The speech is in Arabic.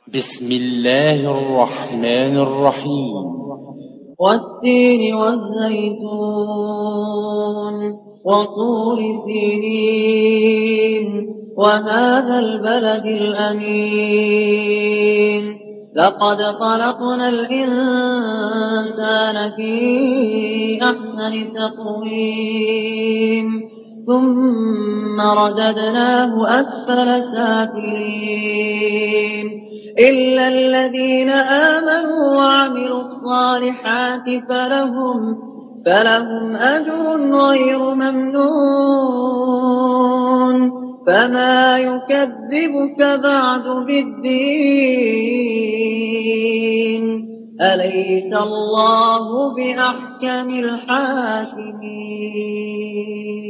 بسم الله الرحمن الرحيم. والتين والزيتون وطور سينين وهذا البلد الأمين لقد خلقنا الإنسان في أحسن تقويم ثم رددناه أسفل سافلين إلا الذين آمنوا وعملوا الصالحات فلهم أجر غير ممنون فما يكذبك بعد بالدين أليس الله بأحكم الحاكمين.